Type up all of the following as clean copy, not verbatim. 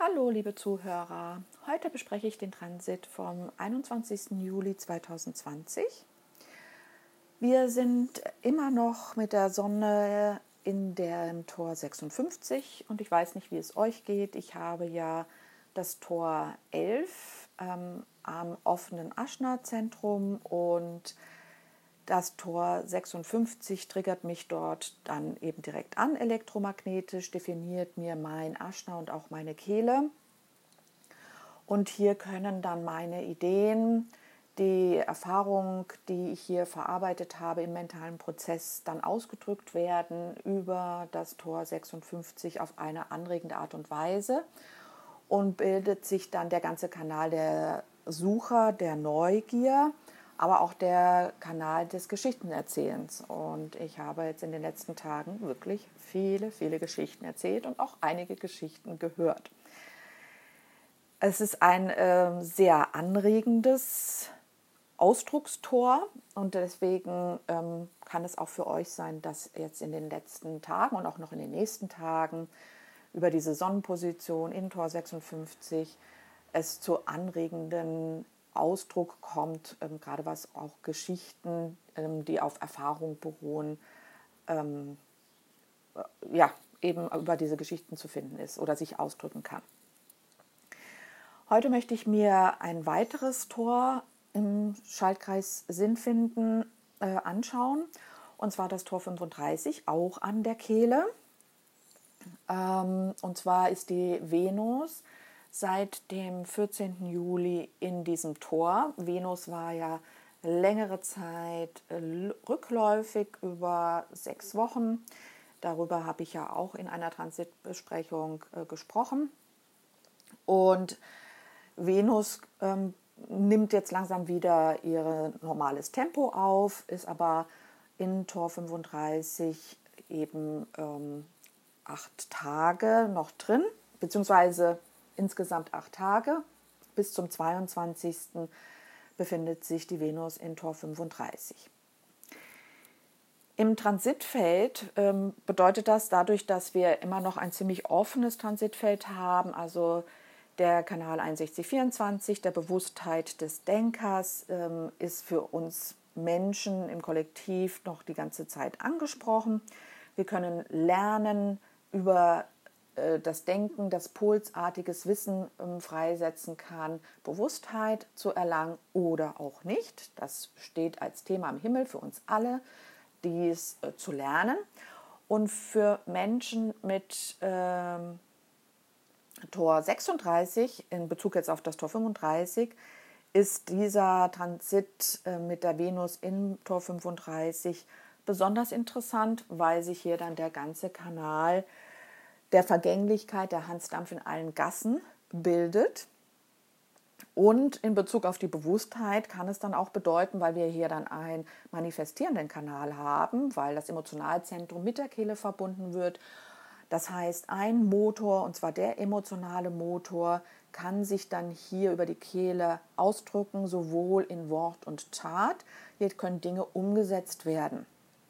Hallo liebe Zuhörer, heute bespreche ich den Transit vom 21. Juli 2020. Wir sind immer noch mit der Sonne in dem Tor 56 und ich weiß nicht, wie es euch geht. Ich habe ja das Tor 11 am offenen Aschna-Zentrum und das Tor 56 triggert mich dort dann eben direkt an, elektromagnetisch, definiert mir mein Aschna und auch meine Kehle. Und hier können dann meine Ideen, die Erfahrung, die ich hier verarbeitet habe im mentalen Prozess, dann ausgedrückt werden über das Tor 56 auf eine anregende Art und Weise. Und bildet sich dann der ganze Kanal der Sucher, der Neugier, aber auch der Kanal des Geschichtenerzählens. Und ich habe jetzt in den letzten Tagen wirklich viele, viele Geschichten erzählt und auch einige Geschichten gehört. Es ist ein sehr anregendes Ausdruckstor und deswegen kann es auch für euch sein, dass jetzt in den letzten Tagen und auch noch in den nächsten Tagen über diese Sonnenposition in Tor 56 es zu anregenden Ausdruck kommt, gerade was auch Geschichten, die auf Erfahrung beruhen, eben über diese Geschichten zu finden ist oder sich ausdrücken kann. Heute möchte ich mir ein weiteres Tor im Schaltkreis Sinnfinden anschauen, und zwar das Tor 35, auch an der Kehle. Und zwar ist die Venus seit dem 14. Juli in diesem Tor. Venus war ja längere Zeit rückläufig, über 6 Wochen. Darüber habe ich ja auch in einer Transitbesprechung gesprochen. Und Venus nimmt jetzt langsam wieder ihr normales Tempo auf, ist aber in Tor 35 eben 8 Tage noch drin, beziehungsweise insgesamt 8 Tage. Bis zum 22. befindet sich die Venus in Tor 35. Im Transitfeld bedeutet das, dadurch, dass wir immer noch ein ziemlich offenes Transitfeld haben, also der Kanal 6124, der Bewusstheit des Denkers, ist für uns Menschen im Kollektiv noch die ganze Zeit angesprochen. Wir können lernen, über das Denken, das pulsartiges Wissen freisetzen kann, Bewusstheit zu erlangen oder auch nicht. Das steht als Thema am Himmel für uns alle, dies zu lernen. Und für Menschen mit Tor 36, in Bezug jetzt auf das Tor 35, ist dieser Transit mit der Venus in Tor 35 besonders interessant, weil sich hier dann der ganze Kanal der Vergänglichkeit, der Hansdampf in allen Gassen bildet. Und in Bezug auf die Bewusstheit kann es dann auch bedeuten, weil wir hier dann einen manifestierenden Kanal haben, weil das Emotionalzentrum mit der Kehle verbunden wird. Das heißt, ein Motor, und zwar der emotionale Motor, kann sich dann hier über die Kehle ausdrücken, sowohl in Wort und Tat. Hier können Dinge umgesetzt werden.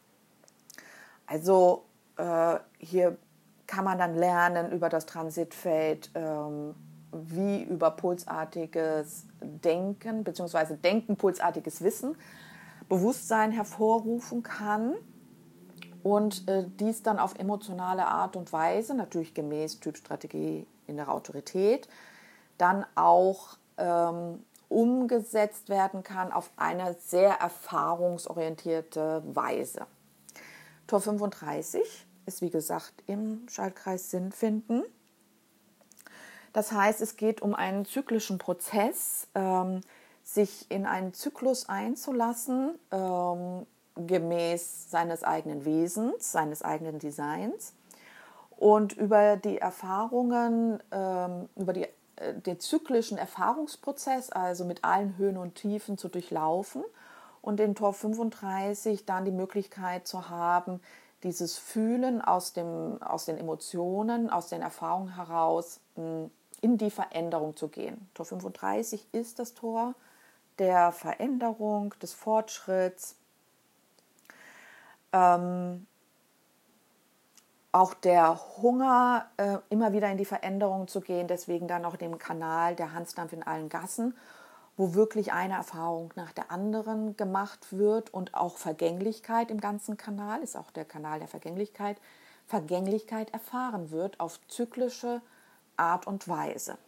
Also hier kann man dann lernen über das Transitfeld, wie über pulsartiges Denken, beziehungsweise Denken, pulsartiges Wissen, Bewusstsein hervorrufen kann. Und dies dann auf emotionale Art und Weise, natürlich gemäß Typstrategie innere Autorität, dann auch umgesetzt werden kann auf eine sehr erfahrungsorientierte Weise. Tor 35 ist, wie gesagt, im Schaltkreis Sinnfinden. Das heißt, es geht um einen zyklischen Prozess, sich in einen Zyklus einzulassen, gemäß seines eigenen Wesens, seines eigenen Designs, und über die Erfahrungen, über den zyklischen Erfahrungsprozess, also mit allen Höhen und Tiefen zu durchlaufen und in Tor 35 dann die Möglichkeit zu haben, dieses Fühlen aus den Emotionen, aus den Erfahrungen heraus in die Veränderung zu gehen. Tor 35 ist das Tor der Veränderung, des Fortschritts, auch der Hunger, immer wieder in die Veränderung zu gehen, deswegen dann auch dem Kanal der Hansdampf in allen Gassen, wo wirklich eine Erfahrung nach der anderen gemacht wird und auch Vergänglichkeit im ganzen Kanal, ist auch der Kanal der Vergänglichkeit, Vergänglichkeit erfahren wird auf zyklische Art und Weise.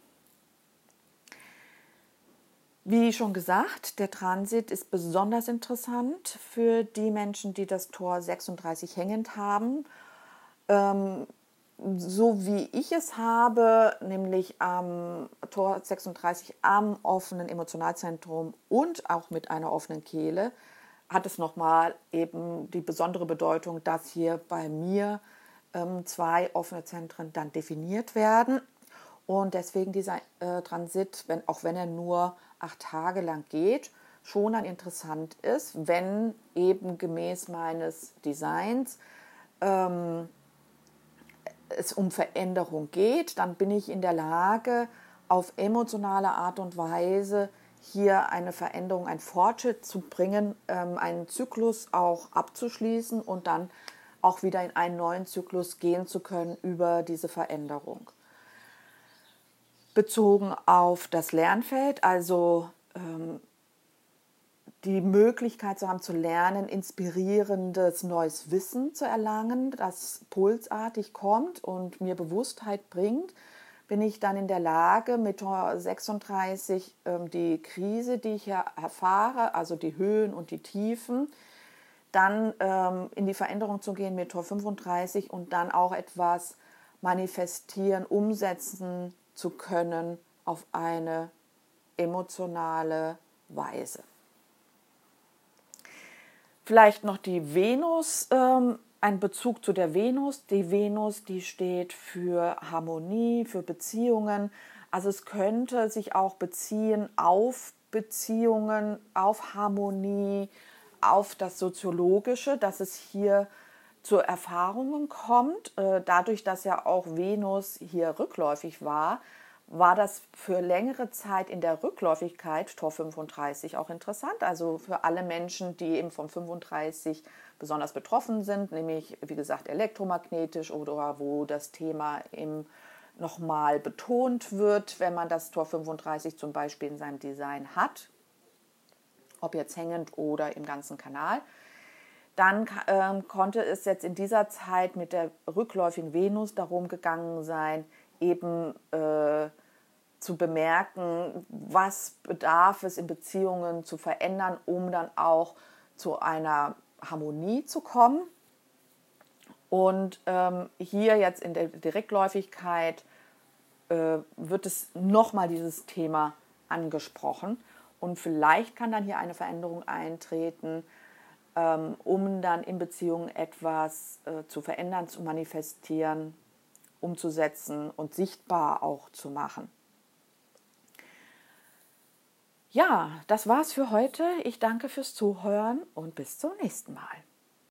Wie schon gesagt, der Transit ist besonders interessant für die Menschen, die das Tor 36 hängend haben. So wie ich es habe, nämlich am Tor 36 am offenen Emotionalzentrum und auch mit einer offenen Kehle, hat es nochmal eben die besondere Bedeutung, dass hier bei mir 2 offene Zentren dann definiert werden. Und deswegen dieser Transit, auch wenn er nur 8 Tage lang geht, schon dann interessant ist, wenn eben gemäß meines Designs es um Veränderung geht, dann bin ich in der Lage, auf emotionale Art und Weise hier eine Veränderung, einen Fortschritt zu bringen, einen Zyklus auch abzuschließen und dann auch wieder in einen neuen Zyklus gehen zu können über diese Veränderung. Bezogen auf das Lernfeld, also die Möglichkeit zu haben, zu lernen, inspirierendes neues Wissen zu erlangen, das pulsartig kommt und mir Bewusstheit bringt, bin ich dann in der Lage, mit Tor 36 die Krise, die ich hier erfahre, also die Höhen und die Tiefen, dann in die Veränderung zu gehen mit Tor 35 und dann auch etwas manifestieren, umsetzen zu können auf eine emotionale Weise. Vielleicht noch die Venus, ein Bezug zu der Venus. Die Venus, die steht für Harmonie, für Beziehungen. Also es könnte sich auch beziehen auf Beziehungen, auf Harmonie, auf das Soziologische, dass es hier zu Erfahrungen kommt. Dadurch, dass ja auch Venus hier rückläufig war, war das für längere Zeit in der Rückläufigkeit, Tor 35, auch interessant. Also für alle Menschen, die eben vom 35 besonders betroffen sind, nämlich, wie gesagt, elektromagnetisch oder wo das Thema eben nochmal betont wird, wenn man das Tor 35 zum Beispiel in seinem Design hat, ob jetzt hängend oder im ganzen Kanal. Dann konnte es jetzt in dieser Zeit mit der rückläufigen Venus darum gegangen sein, eben zu bemerken, was bedarf es in Beziehungen zu verändern, um dann auch zu einer Harmonie zu kommen. Und hier jetzt in der Direktläufigkeit wird es nochmal dieses Thema angesprochen. Und vielleicht kann dann hier eine Veränderung eintreten, um dann in Beziehungen etwas zu verändern, zu manifestieren, umzusetzen und sichtbar auch zu machen. Ja, das war's für heute. Ich danke fürs Zuhören und bis zum nächsten Mal.